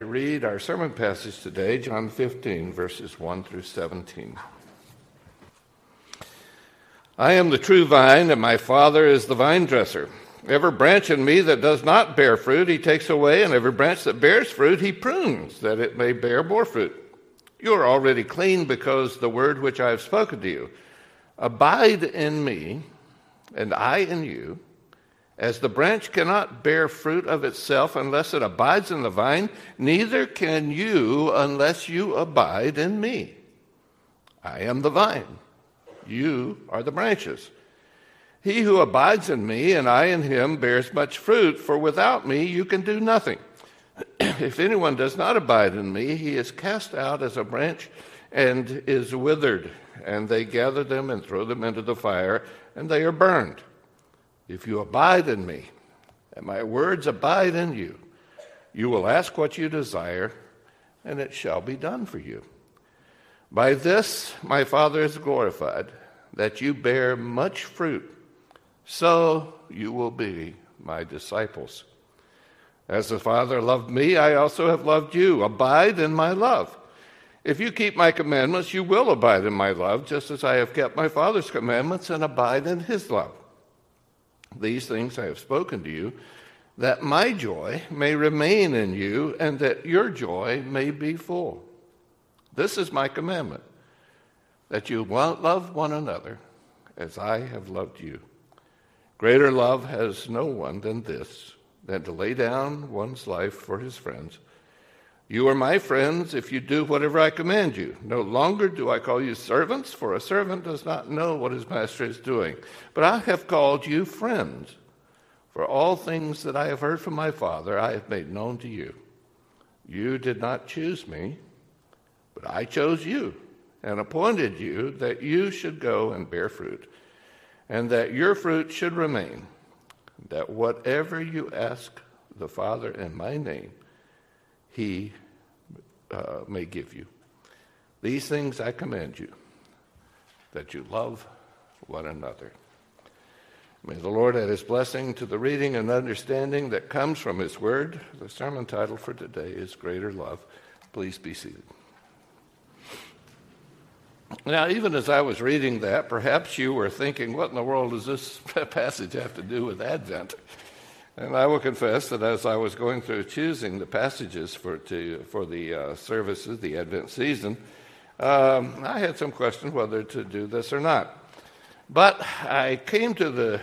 read our sermon passage today, John 15, verses 1 through 17. I am the true vine, and my Father is the vine dresser. Every branch in me that does not bear fruit, he takes away, and every branch that bears fruit, he prunes, that it may bear more fruit. You are already clean because the word which I have spoken to you. Abide in me, and I in you. As the branch cannot bear fruit of itself unless it abides in the vine, neither can you unless you abide in me. I am the vine. You are the branches. He who abides in me and I in him bears much fruit, for without me you can do nothing. If anyone does not abide in me, he is cast out as a branch and is withered, and they gather them and throw them into the fire, and they are burned. If you abide in me, and my words abide in you, you will ask what you desire, and it shall be done for you. By this my Father is glorified, that you bear much fruit, so you will be my disciples. As the Father loved me, I also have loved you. Abide in my love. If you keep my commandments, you will abide in my love, just as I have kept my Father's commandments and abide in his love. These things I have spoken to you, that my joy may remain in you, and that your joy may be full. This is my commandment, that you love one another as I have loved you. Greater love has no one than this, than to lay down one's life for his friends. You are my friends if you do whatever I command you. No longer do I call you servants, for a servant does not know what his master is doing. But I have called you friends, for all things that I have heard from my Father I have made known to you. You did not choose me, but I chose you and appointed you that you should go and bear fruit, and that your fruit should remain, that whatever you ask the Father in my name, he may give you. These things I command you, that you love one another. May the Lord add his blessing to the reading and understanding that comes from his word. The sermon title for today is Greater Love. Please be seated. Now, even as I was reading that, perhaps you were thinking, what in the world does this passage have to do with Advent? And I will confess that as I was going through choosing the passages for the services, the Advent season, I had some question whether to do this or not. But I came to the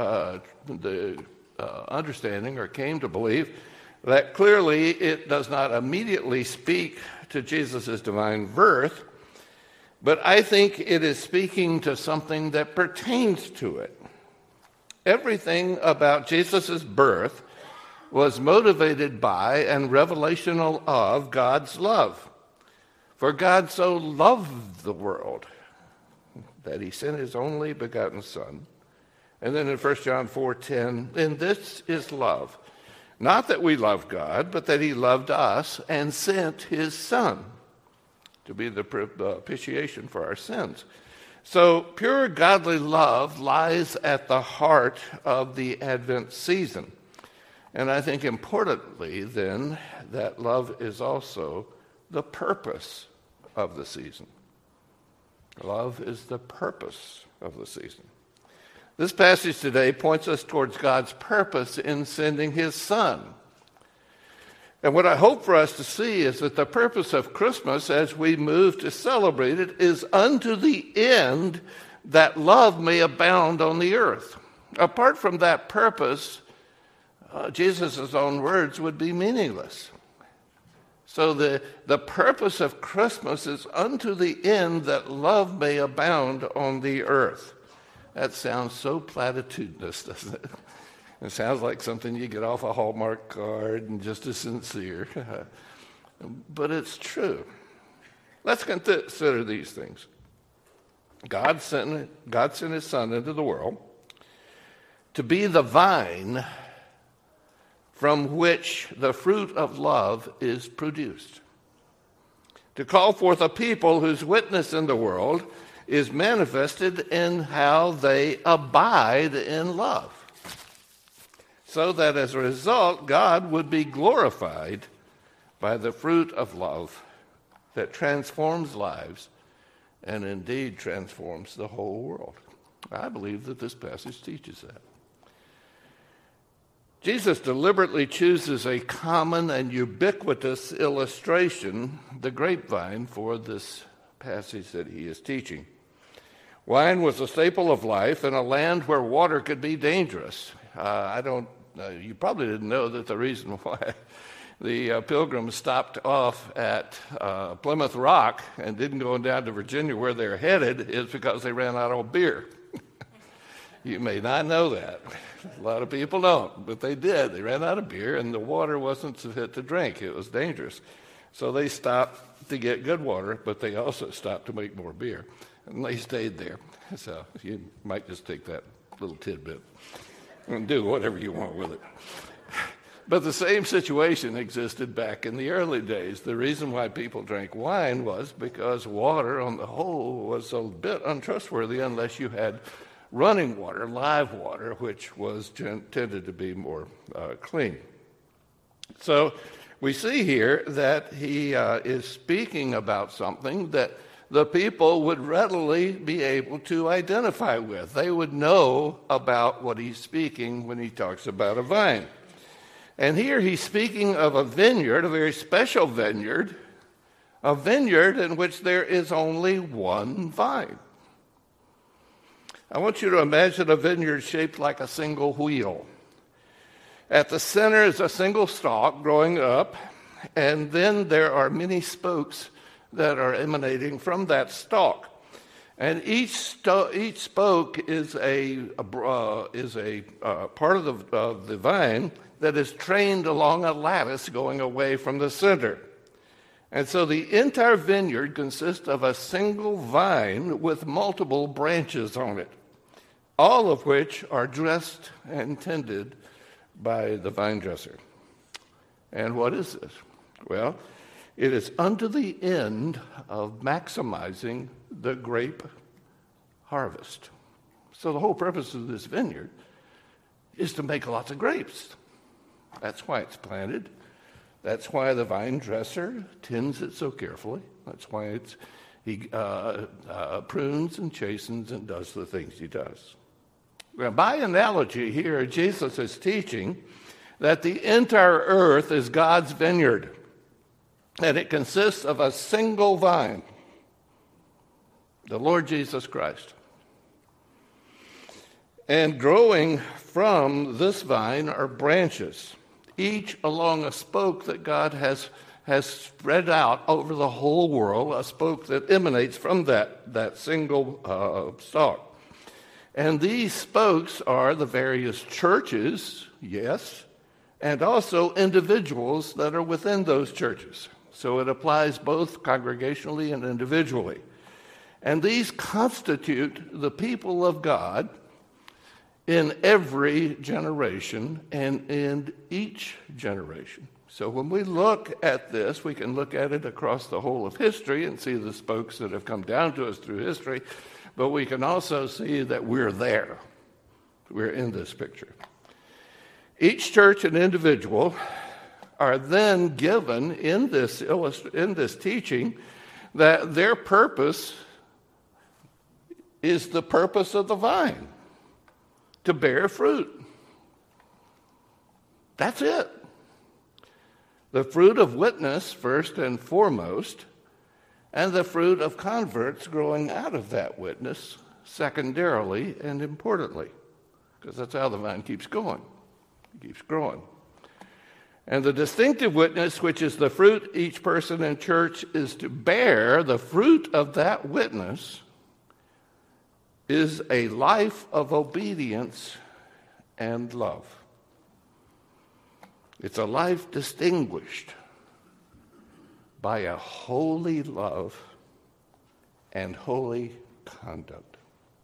understanding, or came to believe, that clearly it does not immediately speak to Jesus' divine birth, but I think it is speaking to something that pertains to it. Everything about Jesus' birth was motivated by and revelational of God's love. For God so loved the world that he sent his only begotten Son. And then in 1 John 4:10, and this is love, not that we love God, but that he loved us and sent his Son to be the propitiation for our sins. So pure godly love lies at the heart of the Advent season. And I think importantly then, that love is also the purpose of the season. Love is the purpose of the season. This passage today points us towards God's purpose in sending his Son. And what I hope for us to see is that the purpose of Christmas, as we move to celebrate it, is unto the end that love may abound on the earth. Apart from that purpose, Jesus' own words would be meaningless. So the purpose of Christmas is unto the end that love may abound on the earth. That sounds so platitudinous, doesn't it? It sounds like something you get off a Hallmark card and just as sincere. But it's true. Let's consider these things. God sent his Son into the world to be the vine from which the fruit of love is produced, to call forth a people whose witness in the world is manifested in how they abide in love, so that as a result, God would be glorified by the fruit of love that transforms lives and indeed transforms the whole world. I believe that this passage teaches that. Jesus deliberately chooses a common and ubiquitous illustration, the grapevine, for this passage that he is teaching. Wine was a staple of life in a land where water could be dangerous. You probably didn't know that the reason why the Pilgrims stopped off at Plymouth Rock and didn't go down to Virginia where they're headed is because they ran out of beer. You may not know that. A lot of people don't, but they did. They ran out of beer, and the water wasn't fit to drink. It was dangerous. So they stopped to get good water, but they also stopped to make more beer. And they stayed there. So you might just take that little tidbit and do whatever you want with it. But the same situation existed back in the early days. The reason why people drank wine was because water on the whole was a bit untrustworthy unless you had running water, live water, which was tended to be more clean. So we see here that he is speaking about something that the people would readily be able to identify with. They would know about what he's speaking when he talks about a vine. And here he's speaking of a vineyard, a very special vineyard, a vineyard in which there is only one vine. I want you to imagine a vineyard shaped like a single wheel. At the center is a single stalk growing up, and then there are many spokes that are emanating from that stalk. And each spoke is a part of the vine that is trained along a lattice going away from the center. And so the entire vineyard consists of a single vine with multiple branches on it, all of which are dressed and tended by the vine dresser. And what is this? Well, it is unto the end of maximizing the grape harvest. So the whole purpose of this vineyard is to make lots of grapes. That's why it's planted. That's why the vine dresser tends it so carefully. That's why he prunes and chastens and does the things he does. Well, by analogy here, Jesus is teaching that the entire earth is God's vineyard, and it consists of a single vine, the Lord Jesus Christ. And growing from this vine are branches, each along a spoke that God has spread out over the whole world, a spoke that emanates from that single stalk. And these spokes are the various churches, yes, and also individuals that are within those churches. So it applies both congregationally and individually. And these constitute the people of God in every generation and in each generation. So when we look at this, we can look at it across the whole of history and see the spokes that have come down to us through history, but we can also see that we're there. We're in this picture. Each church and individual are then given in this teaching that their purpose is the purpose of the vine, to bear fruit. That's it. The fruit of witness first and foremost, and the fruit of converts growing out of that witness secondarily and importantly, because that's how the vine keeps going. It keeps growing. And the distinctive witness, which is the fruit each person in church is to bear, the fruit of that witness is a life of obedience and love. It's a life distinguished by a holy love and holy conduct.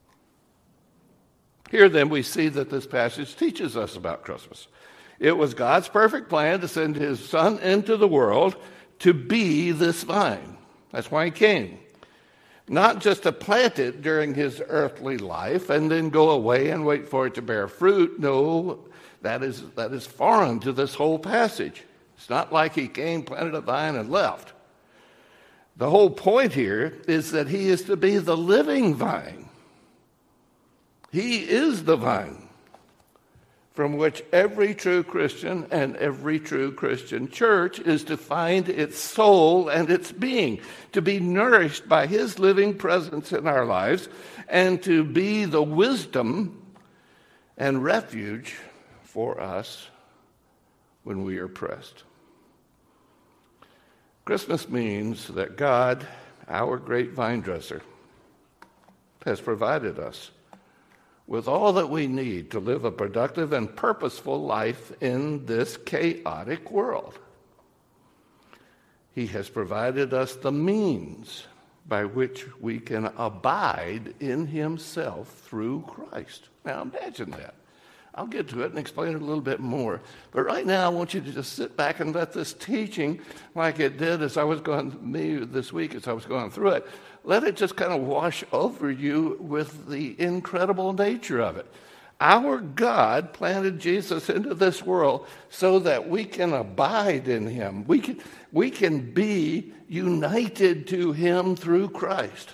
Here then we see that this passage teaches us about Christmas. It was God's perfect plan to send his Son into the world to be this vine. That's why he came. Not just to plant it during his earthly life and then go away and wait for it to bear fruit. No, that is foreign to this whole passage. It's not like he came, planted a vine, and left. The whole point here is that he is to be the living vine. He is the vine from which every true Christian and every true Christian church is to find its soul and its being, to be nourished by his living presence in our lives, and to be the wisdom and refuge for us when we are pressed. Christmas means that God, our great vine dresser, has provided us with all that we need to live a productive and purposeful life in this chaotic world. He has provided us the means by which we can abide in himself through Christ. Now imagine that. I'll get to it and explain it a little bit more. But right now, I want you to just sit back and let this teaching, like it did as I was going through it, let it just kind of wash over you with the incredible nature of it. Our God planted Jesus into this world so that we can abide in him. We can be united to him through Christ.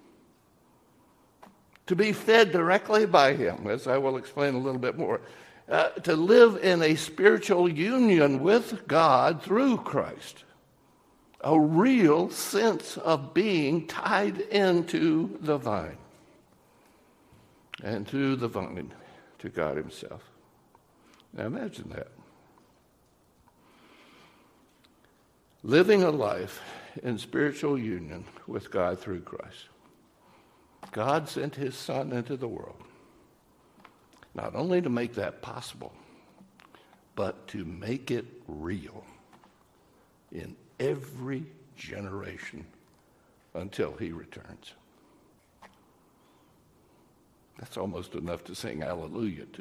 To be fed directly by him, as I will explain a little bit more. To live in a spiritual union with God through Christ. A real sense of being tied into the vine. And to the vine, to God himself. Now imagine that. Living a life in spiritual union with God through Christ. God sent his Son into the world, not only to make that possible, but to make it real in every generation until he returns. That's almost enough to sing hallelujah to.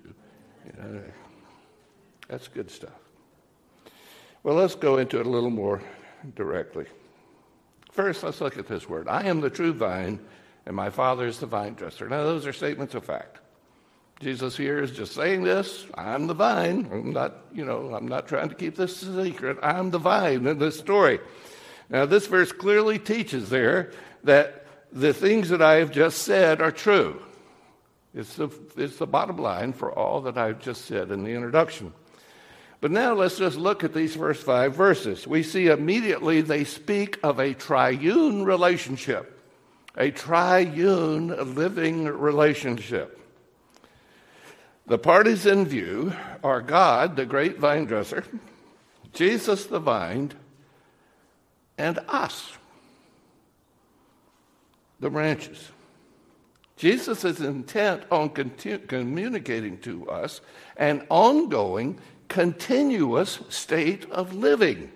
That's good stuff. Well, let's go into it a little more directly. First, let's look at this word. I am the true vine, and my Father is the vine dresser. Now, those are statements of fact. Jesus here is just saying this. I'm the vine. I'm not trying to keep this a secret. I'm the vine in this story. Now, this verse clearly teaches there that the things that I have just said are true. It's the bottom line for all that I've just said in the introduction. But now let's just look at these first 5 verses. We see immediately they speak of a triune relationship. A triune living relationship. The parties in view are God, the great vine dresser, Jesus the vine, and us, the branches. Jesus is intent on communicating to us an ongoing, continuous state of living.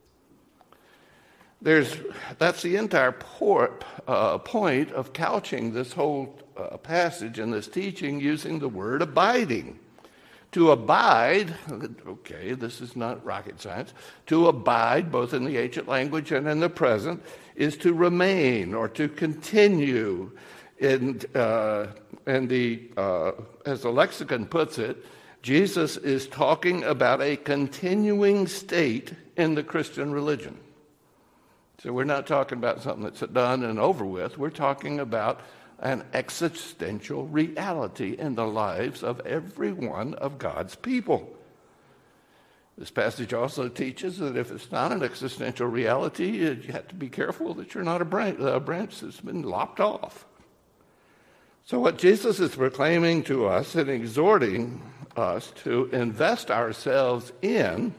That's the entire point of couching this whole passage and this teaching using the word abiding. To abide, okay, this is not rocket science. To abide, both in the ancient language and in the present, is to remain or to continue. As the lexicon puts it, Jesus is talking about a continuing state in the Christian religion. So we're not talking about something that's done and over with. We're talking about an existential reality in the lives of every one of God's people. This passage also teaches that if it's not an existential reality, you have to be careful that you're not a branch that's been lopped off. So what Jesus is proclaiming to us and exhorting us to invest ourselves in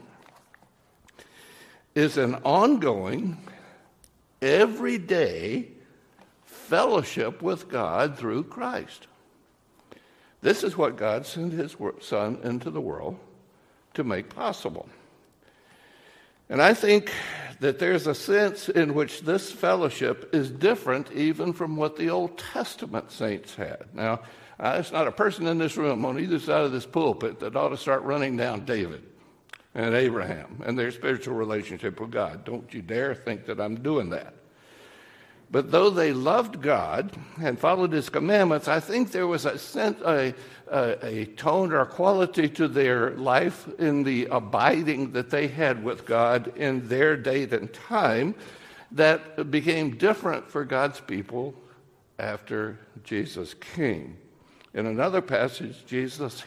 is an ongoing, everyday fellowship with God through Christ. This is what God sent his Son into the world to make possible. And I think that there's a sense in which this fellowship is different even from what the Old Testament saints had. Now, there's not a person in this room on either side of this pulpit that ought to start running down David and Abraham and their spiritual relationship with God. Don't you dare think that I'm doing that. But though they loved God and followed his commandments, I think there was a tone or a quality to their life in the abiding that they had with God in their date and time that became different for God's people after Jesus came. In another passage, Jesus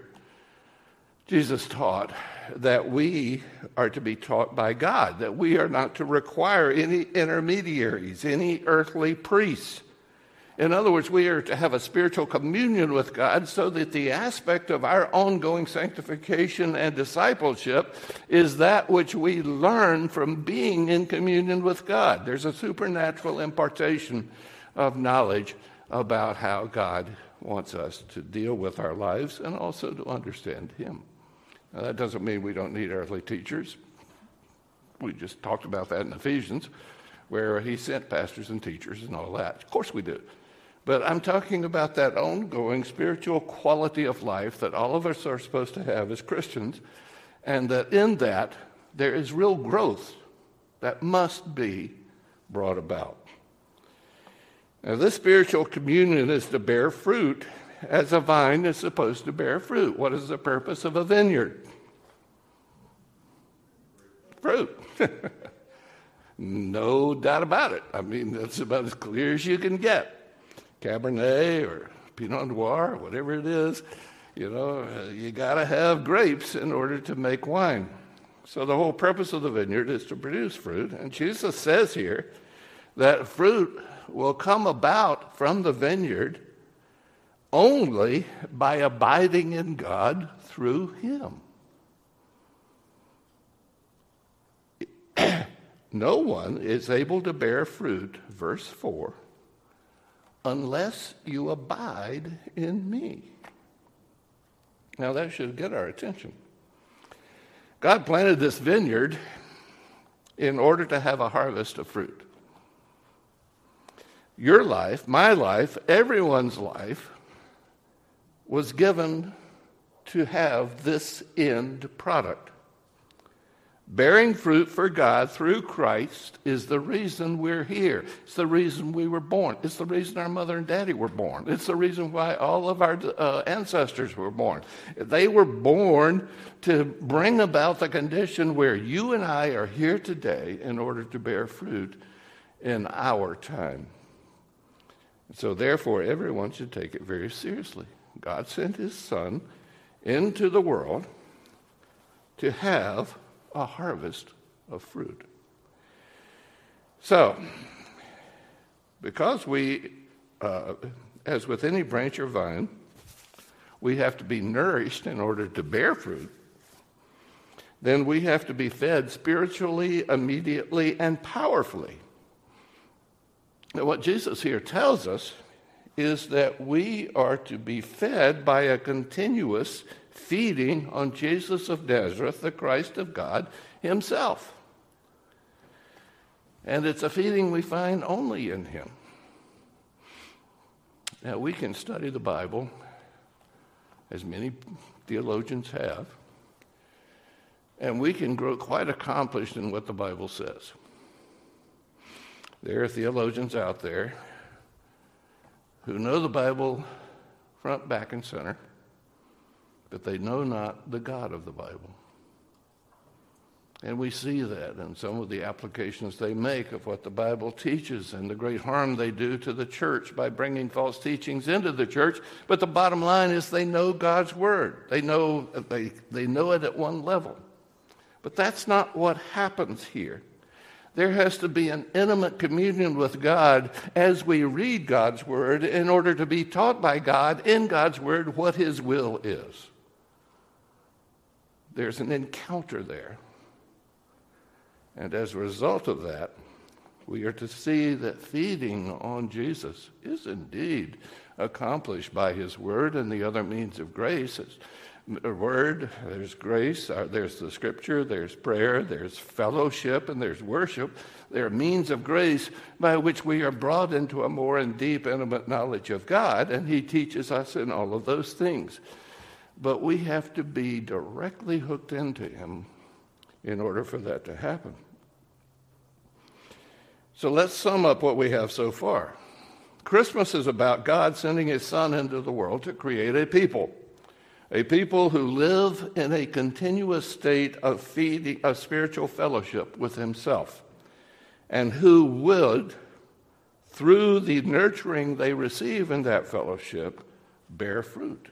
taught that we are to be taught by God, that we are not to require any intermediaries, any earthly priests. In other words, we are to have a spiritual communion with God so that the aspect of our ongoing sanctification and discipleship is that which we learn from being in communion with God. There's a supernatural impartation of knowledge about how God wants us to deal with our lives and also to understand him. Now, that doesn't mean we don't need earthly teachers. We just talked about that in Ephesians, where he sent pastors and teachers and all that. Of course we do. But I'm talking about that ongoing spiritual quality of life that all of us are supposed to have as Christians, and that in that there is real growth that must be brought about. Now, this spiritual communion is to bear fruit as a vine is supposed to bear fruit. What is the purpose of a vineyard? Fruit. No doubt about it. I mean, that's about as clear as you can get. Cabernet or Pinot Noir, whatever it is, you got to have grapes in order to make wine. So the whole purpose of the vineyard is to produce fruit. And Jesus says here that fruit will come about from the vineyard only by abiding in God through him. No one is able to bear fruit, verse 4, unless you abide in me. Now that should get our attention. God planted this vineyard in order to have a harvest of fruit. Your life, my life, everyone's life was given to have this end product. Bearing fruit for God through Christ is the reason we're here. It's the reason we were born. It's the reason our mother and daddy were born. It's the reason why all of our ancestors were born. They were born to bring about the condition where you and I are here today in order to bear fruit in our time. So therefore, everyone should take it very seriously. God sent his Son into the world to have a harvest of fruit. So, because we, as with any branch or vine, we have to be nourished in order to bear fruit, then we have to be fed spiritually, immediately, and powerfully. Now, what Jesus here tells us is that we are to be fed by a continuous feeding on Jesus of Nazareth, the Christ of God himself. And it's a feeding we find only in him. Now, we can study the Bible, as many theologians have, and we can grow quite accomplished in what the Bible says. There are theologians out there who know the Bible front, back, and center, but they know not the God of the Bible. And we see that in some of the applications they make of what the Bible teaches and the great harm they do to the church by bringing false teachings into the church. But the bottom line is they know God's word. They know it at one level. But that's not what happens here. There has to be an intimate communion with God as we read God's word in order to be taught by God in God's word what his will is. There's an encounter there. And as a result of that, we are to see that feeding on Jesus is indeed accomplished by his word and the other means of grace. It's word, there's grace, there's the scripture, there's prayer, there's fellowship, and there's worship. There are means of grace by which we are brought into a more and deep, intimate knowledge of God, and he teaches us in all of those things. But we have to be directly hooked into him in order for that to happen. So let's sum up what we have so far. Christmas is about God sending his Son into the world to create a people who live in a continuous state of spiritual fellowship with himself, and who would, through the nurturing they receive in that fellowship, bear fruit.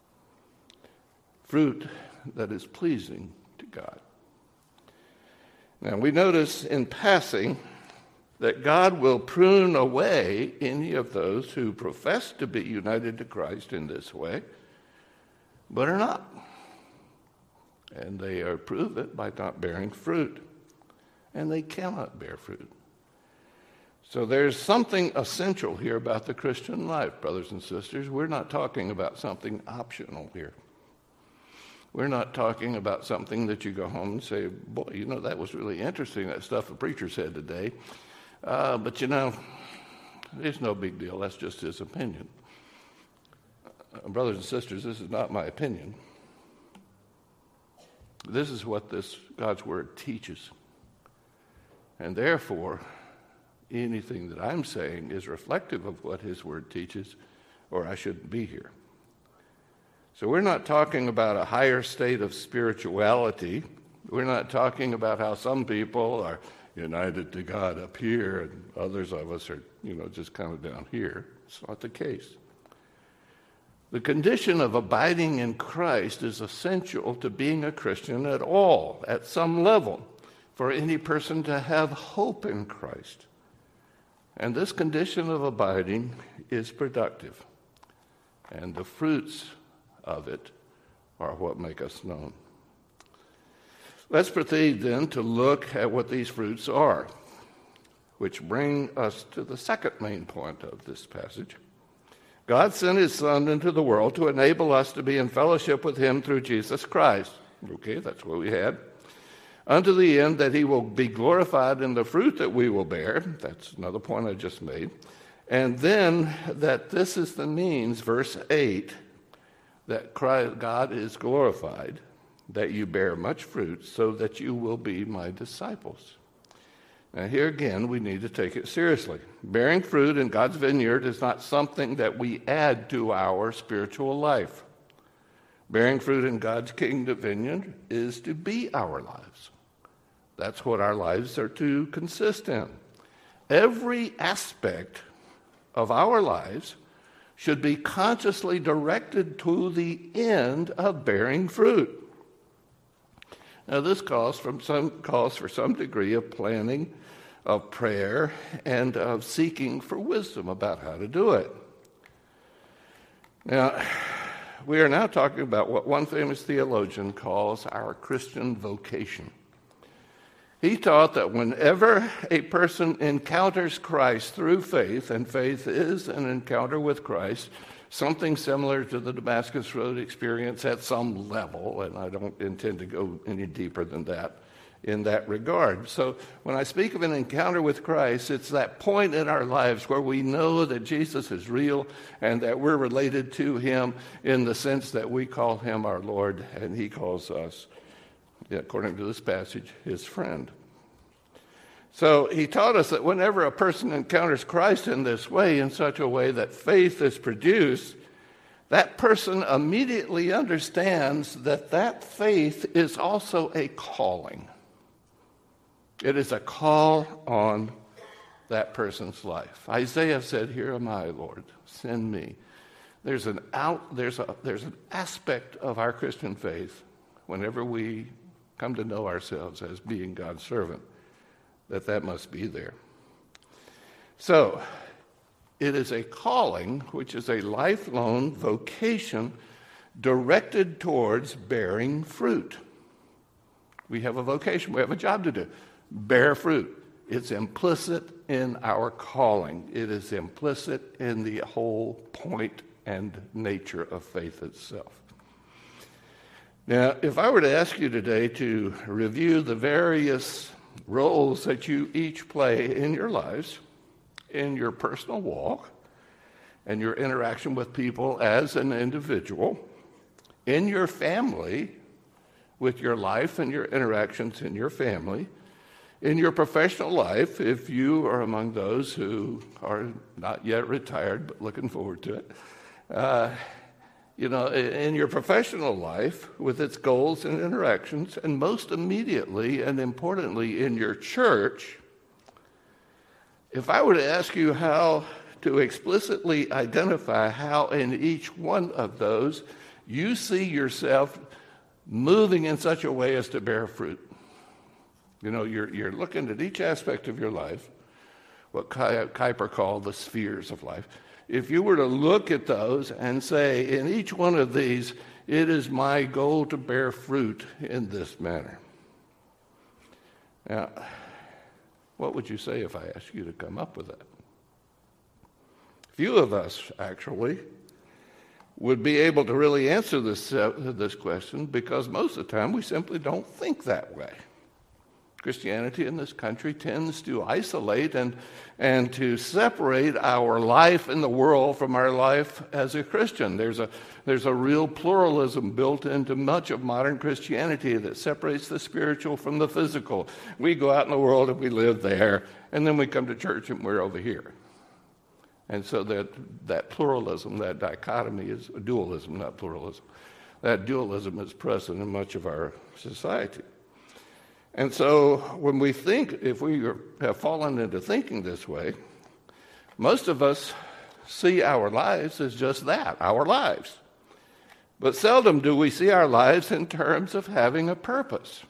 Fruit that is pleasing to God. Now, we notice in passing that God will prune away any of those who profess to be united to Christ in this way, but are not. And they prove it by not bearing fruit. And they cannot bear fruit. So there's something essential here about the Christian life, brothers and sisters. We're not talking about something optional here. We're not talking about something that you go home and say, boy, you know, that was really interesting, that stuff the preacher said today. But, you know, it's no big deal. That's just his opinion. Brothers and sisters, this is not my opinion. This is what God's Word teaches. And therefore, anything that I'm saying is reflective of what his Word teaches, or I shouldn't be here. So we're not talking about a higher state of spirituality. We're not talking about how some people are united to God up here and others of us are, just kind of down here. It's not the case. The condition of abiding in Christ is essential to being a Christian at all, at some level, for any person to have hope in Christ. And this condition of abiding is productive. And the fruits of it are what make us known. Let's proceed then to look at what these fruits are, which bring us to the second main point of this passage. God sent his Son into the world to enable us to be in fellowship with him through Jesus Christ. Okay, that's what we had. Unto the end that he will be glorified in the fruit that we will bear. That's another point I just made. And then that this is the means, verse 8, that God is glorified, that you bear much fruit, so that you will be my disciples. Now here again, we need to take it seriously. Bearing fruit in God's vineyard is not something that we add to our spiritual life. Bearing fruit in God's kingdom vineyard is to be our lives. That's what our lives are to consist in. Every aspect of our lives should be consciously directed to the end of bearing fruit. Now, this calls for some degree of planning, of prayer, and of seeking for wisdom about how to do it. Now, we are now talking about what one famous theologian calls our Christian vocation. He taught that whenever a person encounters Christ through faith, and faith is an encounter with Christ, something similar to the Damascus Road experience at some level, and I don't intend to go any deeper than that in that regard. So when I speak of an encounter with Christ, it's that point in our lives where we know that Jesus is real and that we're related to him in the sense that we call him our Lord and he calls us, according to this passage, his friend. So he taught us that whenever a person encounters Christ in this way, in such a way that faith is produced, that person immediately understands that that faith is also a calling. It is a call on that person's life. Isaiah said, "Here am I, Lord, send me." There's an aspect of our Christian faith whenever we come to know ourselves as being God's servant, that must be there. So, it is a calling, which is a lifelong vocation directed towards bearing fruit. We have a vocation, we have a job to do. Bear fruit. It's implicit in our calling. It is implicit in the whole point and nature of faith itself. Now, if I were to ask you today to review the various roles that you each play in your lives, in your personal walk, and your interaction with people as an individual, in your family, with your life and your interactions in your family, In your professional life, if you are among those who are not yet retired but looking forward to it, in your professional life with its goals and interactions, and most immediately and importantly in your church, if I were to ask you how to explicitly identify how in each one of those you see yourself moving in such a way as to bear fruit. You're looking at each aspect of your life, what Kuyper called the spheres of life. If you were to look at those and say, in each one of these, it is my goal to bear fruit in this manner. Now, what would you say if I asked you to come up with that? Few of us, actually, would be able to really answer this question, because most of the time we simply don't think that way. Christianity in this country tends to isolate and to separate our life in the world from our life as a Christian. There's a real pluralism built into much of modern Christianity that separates the spiritual from the physical. We go out in the world and we live there, and then we come to church and we're over here. And so that pluralism, that dichotomy is dualism, not pluralism. That dualism is present in much of our society. And so when we think, if we have fallen into thinking this way, most of us see our lives as just that, our lives. But seldom do we see our lives in terms of having a purpose.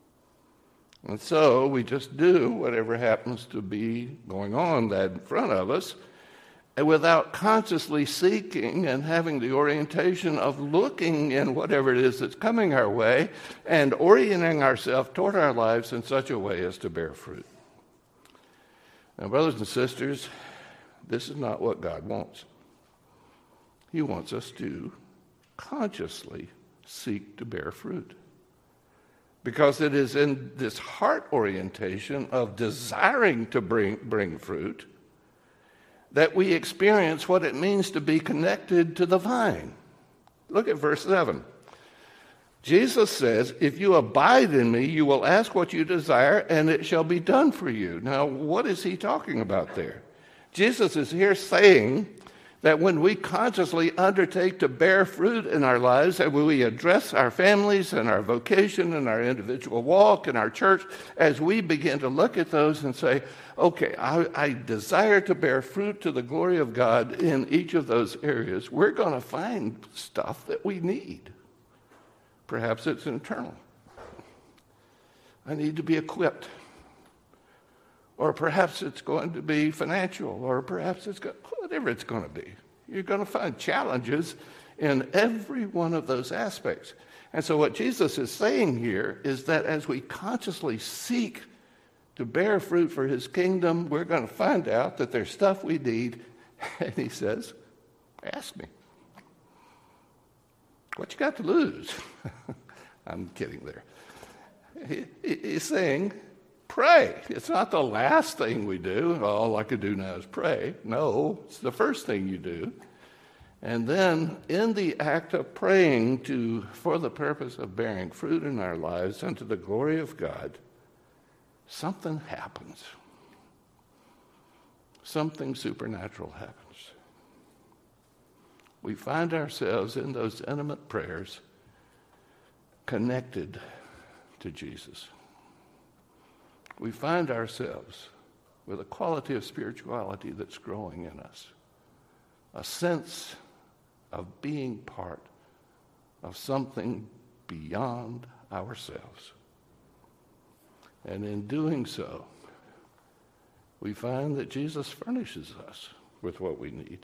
And so we just do whatever happens to be going on that in front of us, and without consciously seeking and having the orientation of looking in whatever it is that's coming our way and orienting ourselves toward our lives in such a way as to bear fruit. Now, brothers and sisters, this is not what God wants. He wants us to consciously seek to bear fruit, because it is in this heart orientation of desiring to bring fruit that we experience what it means to be connected to the vine. Look at verse 7. Jesus says, if you abide in me, you will ask what you desire, and it shall be done for you. Now, what is he talking about there? Jesus is here saying that when we consciously undertake to bear fruit in our lives, and when we address our families and our vocation and our individual walk and our church, as we begin to look at those and say, okay, I desire to bear fruit to the glory of God in each of those areas, we're going to find stuff that we need. Perhaps it's internal. I need to be equipped. Or perhaps it's going to be financial, or perhaps it's whatever it's going to be. You're going to find challenges in every one of those aspects. And so what Jesus is saying here is that as we consciously seek to bear fruit for his kingdom, we're going to find out that there's stuff we need. And he says, ask me. What you got to lose? I'm kidding there. He's saying, pray. It's not the last thing we do. All I could do now is pray. No, it's the first thing you do. And then in the act of praying for the purpose of bearing fruit in our lives unto the glory of God, something happens. Something supernatural happens. We find ourselves in those intimate prayers connected to Jesus. We find ourselves with a quality of spirituality that's growing in us, a sense of being part of something beyond ourselves. And in doing so, we find that Jesus furnishes us with what we need.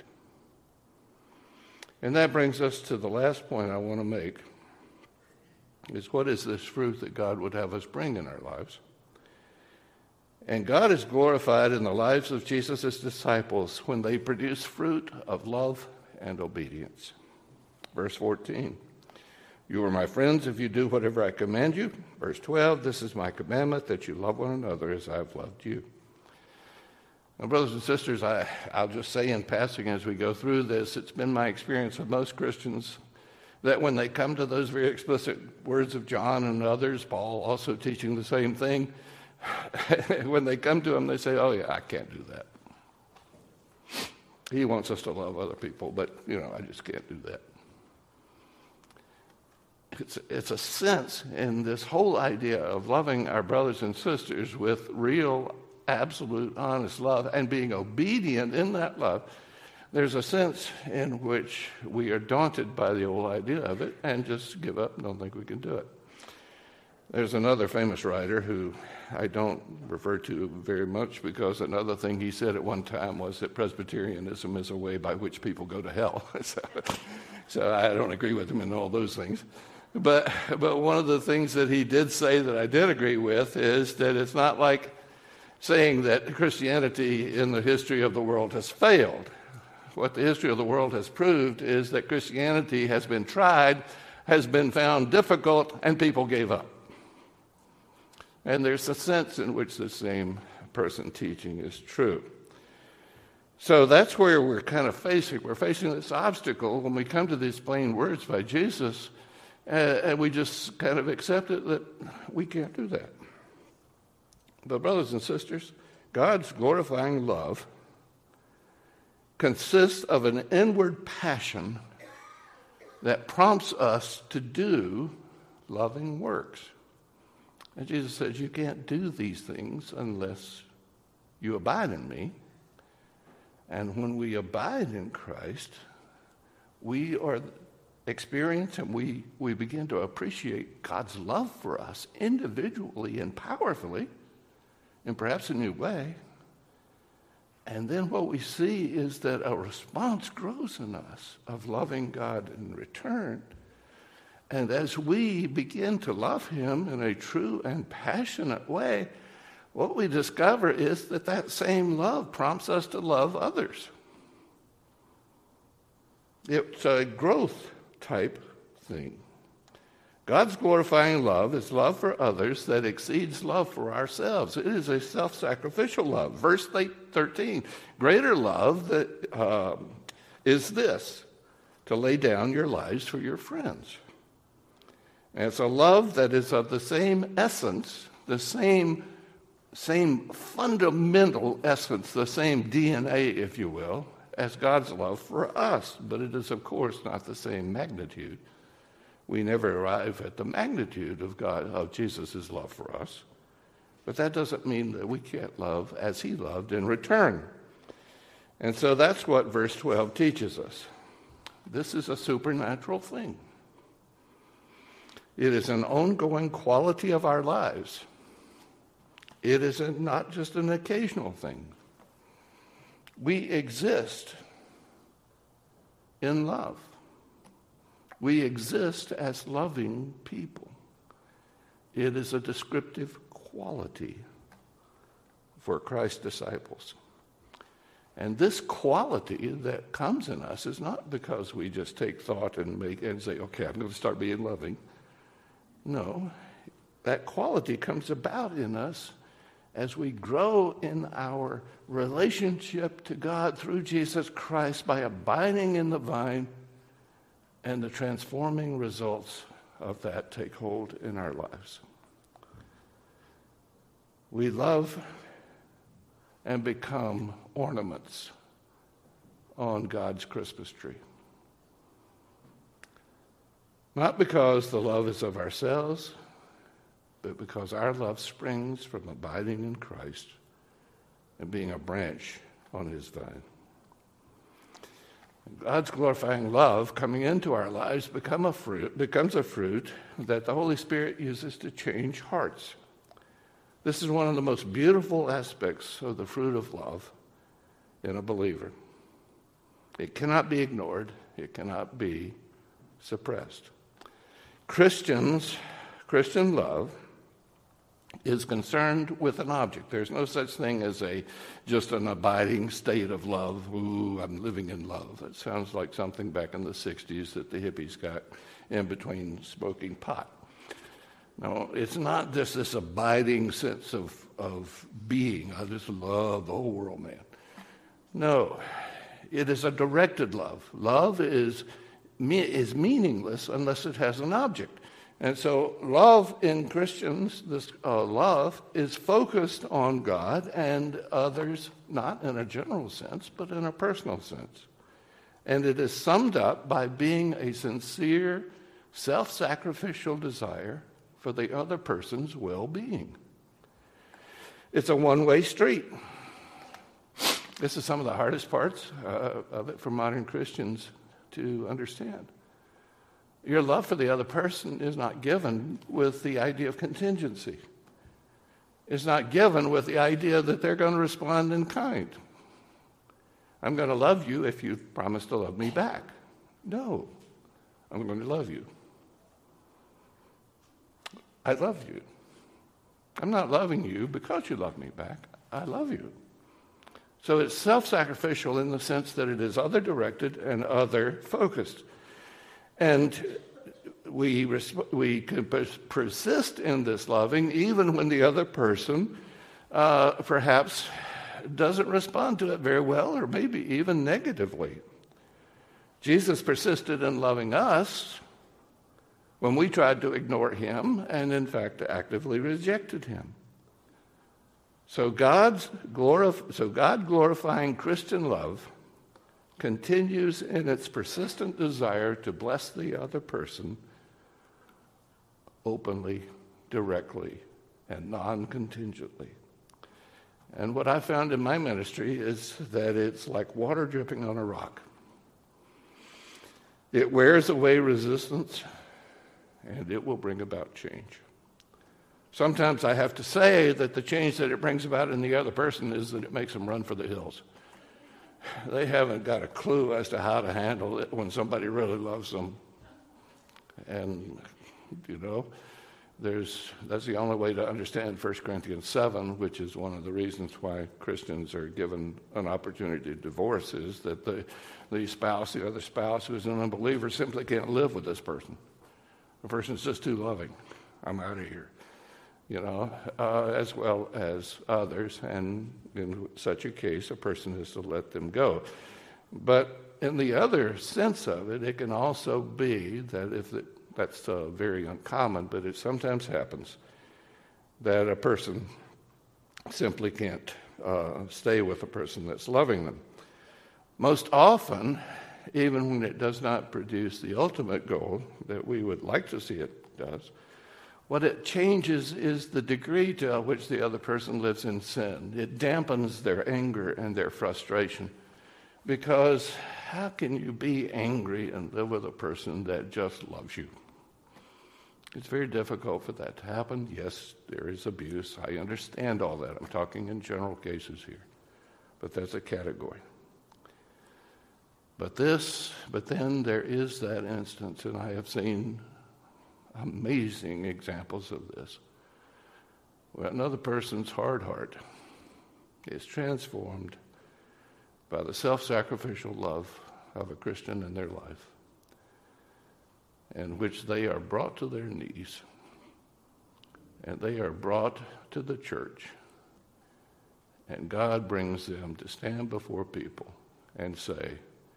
And that brings us to the last point I want to make, is what is this fruit that God would have us bring in our lives? And God is glorified in the lives of Jesus' disciples when they produce fruit of love and obedience. Verse 14, you are my friends if you do whatever I command you. Verse 12, this is my commandment, that you love one another as I've loved you. Now, brothers and sisters, I'll just say in passing as we go through this, it's been my experience with most Christians that when they come to those very explicit words of John and others, Paul also teaching the same thing, When they come to him, they say, oh, yeah, I can't do that. He wants us to love other people, but, I just can't do that. It's a sense in this whole idea of loving our brothers and sisters with real, absolute, honest love and being obedient in that love. There's a sense in which we are daunted by the whole idea of it and just give up and don't think we can do it. There's another famous writer who I don't refer to very much because another thing he said at one time was that Presbyterianism is a way by which people go to hell. So I don't agree with him in all those things. But one of the things that he did say that I did agree with is that it's not like saying that Christianity in the history of the world has failed. What the history of the world has proved is that Christianity has been tried, has been found difficult, and people gave up. And there's a sense in which the same person teaching is true. So that's where we're kind of facing this obstacle when we come to these plain words by Jesus, and we just kind of accept it that we can't do that. But brothers and sisters, God's glorifying love consists of an inward passion that prompts us to do loving works. And Jesus says, you can't do these things unless you abide in me. And when we abide in Christ, we are experience and we begin to appreciate God's love for us individually and powerfully, in perhaps a new way. And then what we see is that a response grows in us of loving God in return. And as we begin to love him in a true and passionate way, what we discover is that that same love prompts us to love others. It's a growth type thing. God's glorifying love is love for others that exceeds love for ourselves. It is a self-sacrificial love. Verse 13, greater love that is this, to lay down your lives for your friends. And it's a love that is of the same essence, the same fundamental essence, the same DNA, if you will, as God's love for us. But it is, of course, not the same magnitude. We never arrive at the magnitude of Jesus' love for us. But that doesn't mean that we can't love as he loved in return. And so that's what verse 12 teaches us. This is a supernatural thing. It is an ongoing quality of our lives. It is not just an occasional thing. We exist in love. We exist as loving people. It is a descriptive quality for Christ's disciples. And this quality that comes in us is not because we just take thought and say, okay, I'm going to start being loving. No, that quality comes about in us as we grow in our relationship to God through Jesus Christ by abiding in the vine, and the transforming results of that take hold in our lives. We love and become ornaments on God's Christmas tree. Not because the love is of ourselves, but because our love springs from abiding in Christ and being a branch on his vine. God's glorifying love coming into our lives becomes a fruit that the Holy Spirit uses to change hearts. This is one of the most beautiful aspects of the fruit of love in a believer. It cannot be ignored. It cannot be suppressed. Christian love is concerned with an object. There's no such thing as just an abiding state of love. Ooh, I'm living in love. That sounds like something back in the 60s that the hippies got in between smoking pot. No, it's not just this abiding sense of being. I just love the whole world, man. No, it is a directed love. Love is meaningless unless it has an object. And so love in Christians, this love is focused on God and others, not in a general sense, but in a personal sense. And it is summed up by being a sincere, self-sacrificial desire for the other person's well-being. It's a one-way street. This is some of the hardest parts of it for modern Christians to understand. Your love for the other person is not given with the idea of contingency. It's not given with the idea that they're going to respond in kind. I'm going to love you if you promise to love me back. No, I'm going to love you. I love you. I'm not loving you because you love me back. I love you. So it's self-sacrificial in the sense that it is other-directed and other-focused. And we can persist in this loving even when the other person perhaps doesn't respond to it very well or maybe even negatively. Jesus persisted in loving us when we tried to ignore him and, in fact, actively rejected him. So God glorifying Christian love continues in its persistent desire to bless the other person openly, directly, and non-contingently. And what I found in my ministry is that it's like water dripping on a rock. It wears away resistance, and it will bring about change. Sometimes I have to say that the change that it brings about in the other person is that it makes them run for the hills. They haven't got a clue as to how to handle it when somebody really loves them. And, that's the only way to understand 1 Corinthians 7, which is one of the reasons why Christians are given an opportunity to divorce, is that the other spouse who's an unbeliever simply can't live with this person. The person's just too loving. I'm out of here. As well as others, and in such a case, a person is to let them go. But in the other sense of it, it can also be that that's very uncommon, but it sometimes happens that a person simply can't stay with a person that's loving them. Most often, even when it does not produce the ultimate goal that we would like to see it does, what it changes is the degree to which the other person lives in sin. It dampens their anger and their frustration. Because how can you be angry and live with a person that just loves you? It's very difficult for that to happen. Yes, there is abuse. I understand all that. I'm talking in general cases here. But that's a category. But then there is that instance, and I have seen amazing examples of this, where another person's hard heart is transformed by the self-sacrificial love of a Christian in their life, in which they are brought to their knees and they are brought to the church, and God brings them to stand before people and say,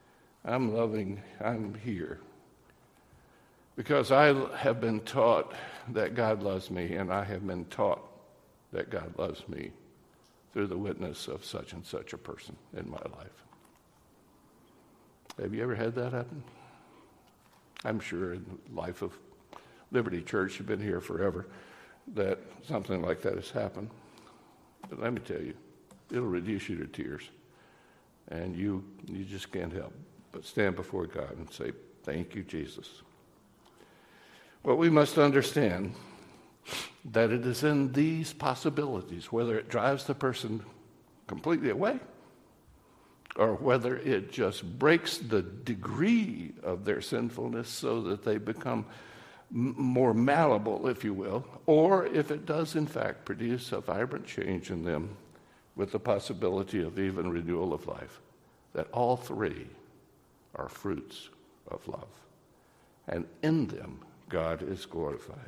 I'm here because I have been taught that God loves me, and I have been taught that God loves me through the witness of such and such a person in my life. Have you ever had that happen? I'm sure in the life of Liberty Church, you've been here forever, that something like that has happened. But let me tell you, it'll reduce you to tears. And you just can't help but stand before God and say, thank you, Jesus. Well, we must understand that it is in these possibilities, whether it drives the person completely away or whether it just breaks the degree of their sinfulness so that they become more malleable, if you will, or if it does, in fact, produce a vibrant change in them with the possibility of even renewal of life, that all three are fruits of love. And in them, God is glorified.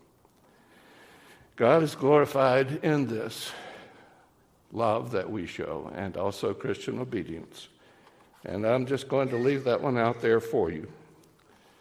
God is glorified in this love that we show and also Christian obedience. And I'm just going to leave that one out there for you.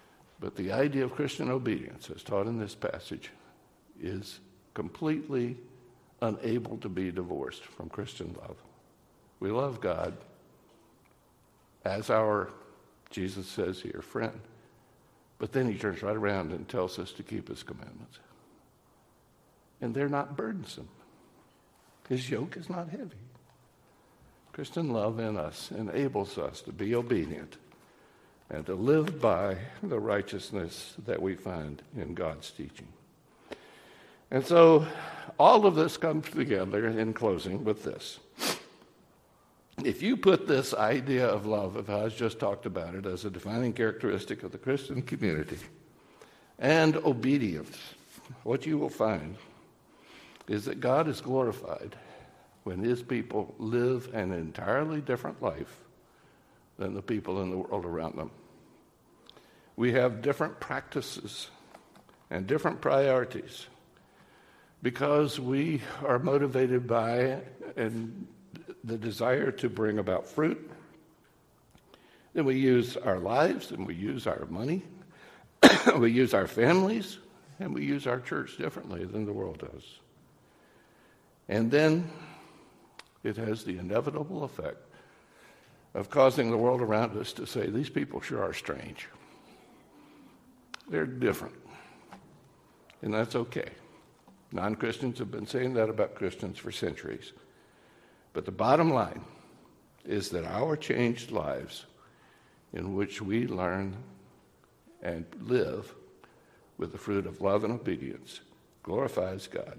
But the idea of Christian obedience, as taught in this passage, is completely unable to be divorced from Christian love. We love God as our, Jesus says here, friend. But then he turns right around and tells us to keep his commandments. And they're not burdensome. His yoke is not heavy. Christian love in us enables us to be obedient and to live by the righteousness that we find in God's teaching. And so all of this comes together in closing with this. If you put this idea of love, if I just talked about it, as a defining characteristic of the Christian community, and obedience, what you will find is that God is glorified when his people live an entirely different life than the people in the world around them. We have different practices and different priorities because we are motivated by and the desire to bring about fruit. Then we use our lives and we use our money, we use our families, and we use our church differently than the world does. And then it has the inevitable effect of causing the world around us to say, these people sure are strange. They're different. And that's okay. Non-Christians have been saying that about Christians for centuries. But the bottom line is that our changed lives, in which we learn and live with the fruit of love and obedience, glorifies God.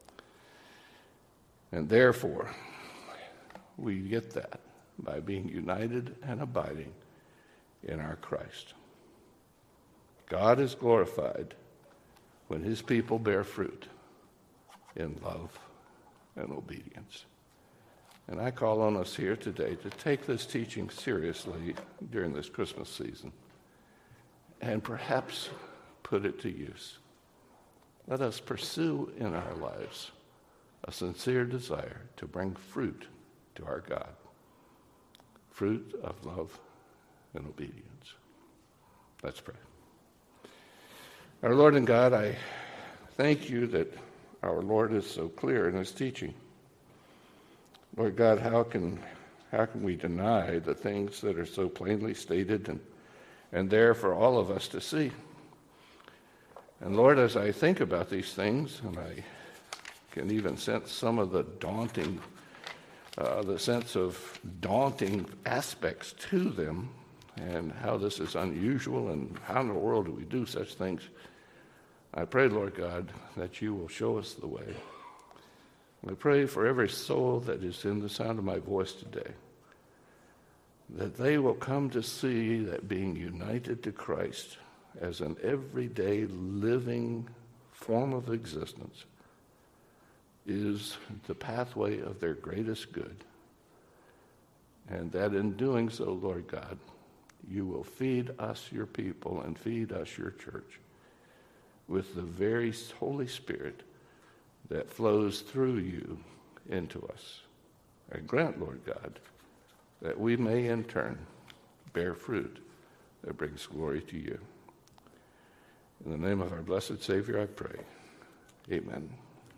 And therefore, we get that by being united and abiding in our Christ. God is glorified when his people bear fruit in love and obedience. And I call on us here today to take this teaching seriously during this Christmas season and perhaps put it to use. Let us pursue in our lives a sincere desire to bring fruit to our God, fruit of love and obedience. Let's pray. Our Lord and God, I thank you that our Lord is so clear in his teaching. Lord God, how can we deny the things that are so plainly stated and there for all of us to see? And Lord, as I think about these things, and I can even sense some of the sense of daunting aspects to them, and how this is unusual, and how in the world do we do such things? I pray, Lord God, that you will show us the way. I pray for every soul that is in the sound of my voice today, that they will come to see that being united to Christ as an everyday living form of existence is the pathway of their greatest good. And that in doing so, Lord God, you will feed us, your people, and feed us, your church, with the very Holy Spirit that flows through you into us. And grant, Lord God, that we may in turn bear fruit that brings glory to you. In the name of our blessed Savior, I pray. Amen.